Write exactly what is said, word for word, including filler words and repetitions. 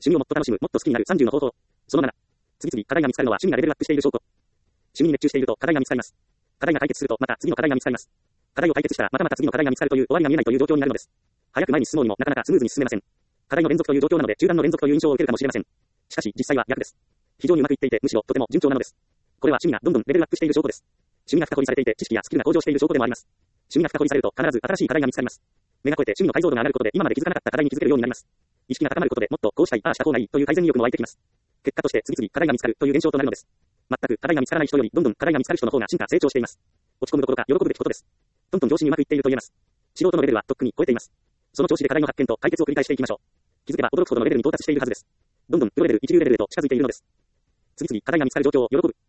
趣味をもっと楽しむ、もっと好きになるさんじゅうの方法。そのなな。次々課題が見つかるのは趣味がレベルアップしている証拠。趣味に熱中していると課題が見つかります。課題が解決するとまた次の課題が見つかります。課題を解決したらまたまた次の課題が見つかるという終わりが見えないという状況になるのです。早く前に進もうにもなかなかスムーズに進めません。課題の連続という状況なので中断の連続という印象を受けるかもしれません。しかし実際は逆です。非常にうまくいっていてむしろとても順調なのです。これは趣味がどんどんレベルアップしている証拠です。趣味が深掘りされていて知識やスキルが向上している証拠でもあります。趣味が深掘りされると必ず新しい課題が見つかります。目が超えて趣味の解像度が上がることで今まで気づかなかった課題に気づけるようになります。意識が高まることでもっとこうしたい、ああした方がいいという改善意欲も湧いてきます。結果として次々課題が見つかるという現象となるのです。全く課題が見つからない人よりどんどん課題が見つかる人の方が進化成長しています。落ち込むどころか喜ぶべきことです。トントン上司にうまくいっていると言えます。素人のレベルはとっくに超えています。その調子で課題の発見と解決を繰り返していきましょう。気づけば驚くほどのレベルに到達しているはずです。どんどんプロレベル、一流レベルへと近づいているのです。次々課題が見つかる状況を喜ぶ。